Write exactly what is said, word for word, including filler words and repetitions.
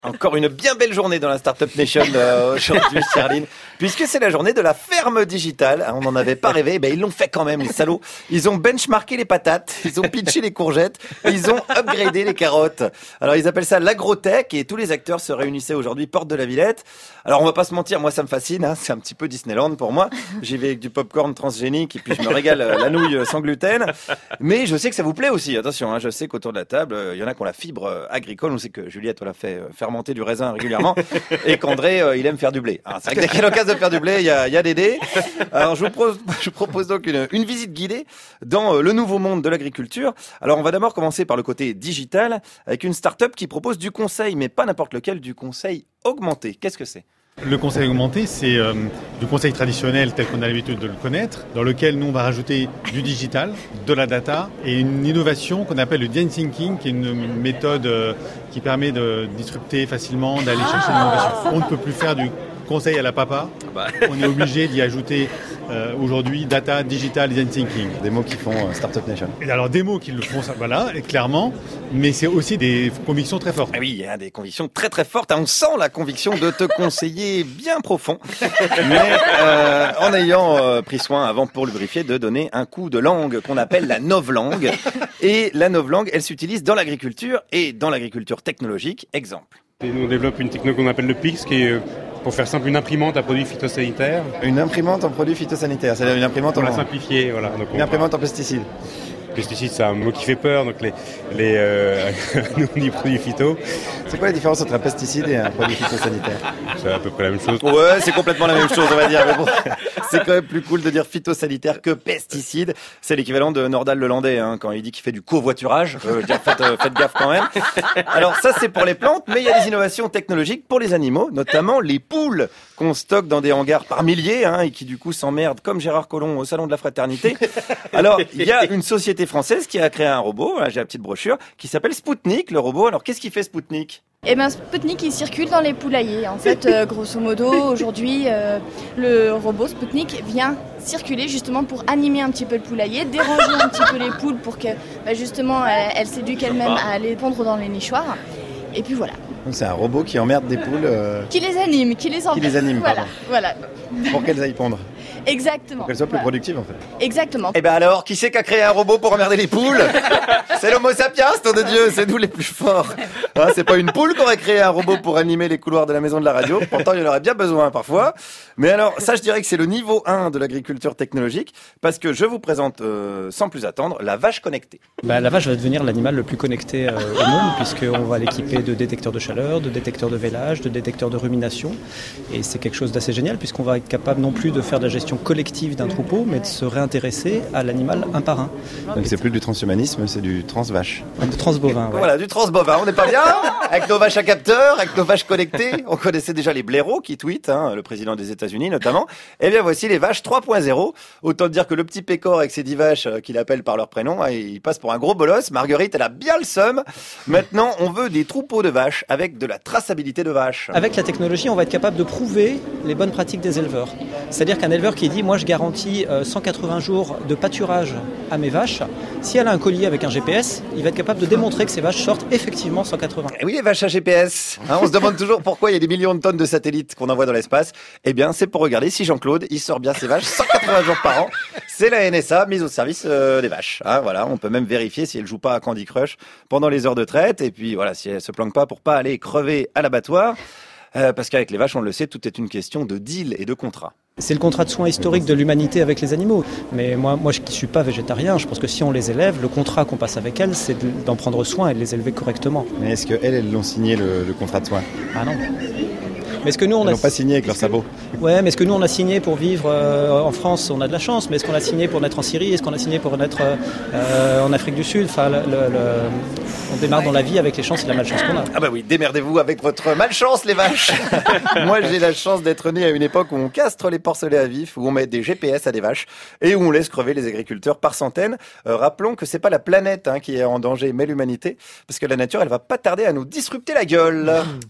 Encore une bien belle journée dans la Startup Nation euh, aujourd'hui, Charline, puisque c'est la journée de la ferme digitale. On n'en avait pas rêvé, ben ils l'ont fait quand même, les salauds. Ils ont benchmarké les patates, ils ont pitché les courgettes, ils ont upgradé les carottes. Alors ils appellent ça l'agrotech et tous les acteurs se réunissaient aujourd'hui porte de la Villette. Alors on va pas se mentir, moi ça me fascine, hein, c'est un petit peu Disneyland pour moi. J'y vais avec du popcorn transgénique et puis je me régale euh, la nouille sans gluten. Mais je sais que ça vous plaît aussi, attention, hein, je sais qu'autour de la table, il euh, y en a qui ont la fibre euh, agricole. On sait que Juliette, on l'a fait euh, fermenter du raisin régulièrement et qu'André, euh, il aime faire du blé. Alors, c'est vrai que dès qu'il y a l'occasion de faire du blé, il y a, il y a des dés. Alors je vous, pro- je vous propose donc une, une visite guidée dans euh, le nouveau monde de l'agriculture. Alors on va d'abord commencer par le côté digital avec une start-up qui propose du conseil, mais pas n'importe lequel, du conseil augmenté. Qu'est-ce que c'est ? Le conseil augmenté, c'est euh, du conseil traditionnel tel qu'on a l'habitude de le connaître, dans lequel nous on va rajouter du digital, de la data et une innovation qu'on appelle le design thinking, qui est une, une méthode euh, qui permet de disrupter facilement, d'aller chercher l'innovation. On ne peut plus faire du conseil à la papa, on est obligé d'y ajouter euh, aujourd'hui data, digital, design thinking. Des mots qui font euh, Startup Nation. Et alors des mots qui le font, ça, voilà, et clairement, mais c'est aussi des convictions très fortes. Ah oui, il y a des convictions très très fortes. On sent la conviction de te conseiller bien profond, mais euh, en ayant euh, pris soin avant pour lubrifier de donner un coup de langue qu'on appelle la novlangue. Et la novlangue, elle s'utilise dans l'agriculture et dans l'agriculture technologique. Exemple. Et nous on développe une techno qu'on appelle le P I X, qui est, pour faire simple, une imprimante à produits phytosanitaires. Une imprimante en produits phytosanitaires, c'est-à-dire une imprimante Pour en... la simplifier, voilà. Donc Une on imprimante va... en pesticides. Pesticides, c'est un mot qui fait peur, donc les, les euh, nous on dit produits phyto. C'est quoi la différence entre un pesticide et un produit phytosanitaire ? C'est à peu près la même chose. Ouais, c'est complètement la même chose, on va dire. Mais bon, c'est quand même plus cool de dire phytosanitaire que pesticide. C'est l'équivalent de Nordal Lelandais, hein, quand il dit qu'il fait du covoiturage. Euh, je veux dire, faites, euh, faites gaffe quand même. Alors ça, c'est pour les plantes, mais il y a des innovations technologiques pour les animaux, notamment les poules qu'on stocke dans des hangars par milliers, hein, et qui du coup s'emmerdent comme Gérard Collomb au salon de la fraternité. Alors, il y a une société française qui a créé un robot, hein, j'ai la petite brochure, qui s'appelle Spoutnik, le robot. Alors, qu'est-ce qu'il fait Spoutnik ? Eh ben, Spoutnik, il circule dans les poulaillers. En fait, euh, grosso modo, aujourd'hui, euh, le robot Spoutnik vient circuler justement pour animer un petit peu le poulailler, déranger un petit peu les poules pour que, bah, justement, elles, elles s'éduquent elles-mêmes à aller pondre dans les nichoirs. Et puis voilà. Donc c'est un robot qui emmerde des poules... Euh... Qui les anime, qui les emmerde. Qui les anime, voilà, pardon. Voilà. Pour qu'elles aillent pondre. Exactement. Pour qu'elles soient plus voilà. productives, en fait. Exactement. Eh ben alors, qui c'est qui a créé un robot pour emmerder les poules ? C'est l'homo sapiens, nom de Dieu, c'est nous les plus forts. Hein, c'est pas une poule qui aurait créé un robot pour animer les couloirs de la maison de la radio, pourtant il y en aurait bien besoin parfois. Mais alors, ça je dirais que c'est le niveau un de l'agriculture technologique, parce que je vous présente, euh, sans plus attendre, la vache connectée. Bah, la vache va devenir l'animal le plus connecté euh, au monde, puisqu'on va l'équiper de détecteurs de chaleur, de détecteurs de vélage, de détecteurs de rumination. Et c'est quelque chose d'assez génial, puisqu'on va être capable non plus de faire de la gestion collective d'un troupeau, mais de se réintéresser à l'animal un par un. Donc c'est plus du transhumanisme, c'est du transvache. De transbovin, ouais. Voilà, du transbovin, on n'est pas bien ? Avec nos vaches à capteurs, avec nos vaches connectées. On connaissait déjà les blaireaux qui tweetent, hein, le président des États-Unis notamment. Eh bien voici les vaches trois point zéro. Autant dire que le petit Pécor avec ses dix vaches euh, qu'il appelle par leur prénom, hein, il passe pour un gros bolos. Marguerite, elle a bien le seum. Maintenant, on veut des troupeaux de vaches avec de la traçabilité de vaches. Avec la technologie, on va être capable de prouver les bonnes pratiques des éleveurs. C'est-à-dire qu'un éleveur qui dit « moi je garantis euh, cent quatre-vingts jours de pâturage à mes vaches », si elle a un collier avec un G P S, il va être capable de démontrer que ces vaches sortent effectivement cent quatre-vingts. Et oui, les vaches à G P S. Hein, on se demande toujours pourquoi il y a des millions de tonnes de satellites qu'on envoie dans l'espace. Eh bien, c'est pour regarder si Jean-Claude, il sort bien ses vaches cent quatre-vingts jours par an. C'est la N S A mise au service euh, des vaches. Hein, voilà, on peut même vérifier si elle joue pas à Candy Crush pendant les heures de traite. Et puis voilà, si elle se planque pas pour pas aller crever à l'abattoir. Euh, parce qu'avec les vaches, on le sait, tout est une question de deal et de contrat. C'est le contrat de soins historique de l'humanité avec les animaux. Mais moi, moi, je ne suis pas végétarien. Je pense que si on les élève, le contrat qu'on passe avec elles, c'est d'en prendre soin et de les élever correctement. Mais est-ce qu'elles, elles l'ont signé le, le contrat de soins ? Ah non. Mais est-ce que nous, on Ils a... l'ont pas signé avec leurs sabots. Ouais, mais est-ce que nous, on a signé pour vivre euh, en France ? On a de la chance. Mais est-ce qu'on a signé pour naître en Syrie ? Est-ce qu'on a signé pour naître euh, en Afrique du Sud ? Enfin, le, le, le... on démarre dans la vie avec les chances et la malchance qu'on a. Ah bah oui, démerdez-vous avec votre malchance, les vaches. Moi, j'ai la chance d'être né à une époque où on castre les porcelets à vif, où on met des G P S à des vaches et où on laisse crever les agriculteurs par centaines. Euh, rappelons que c'est pas la planète hein, qui est en danger, mais l'humanité, parce que la nature, elle va pas tarder à nous disrupter la gueule.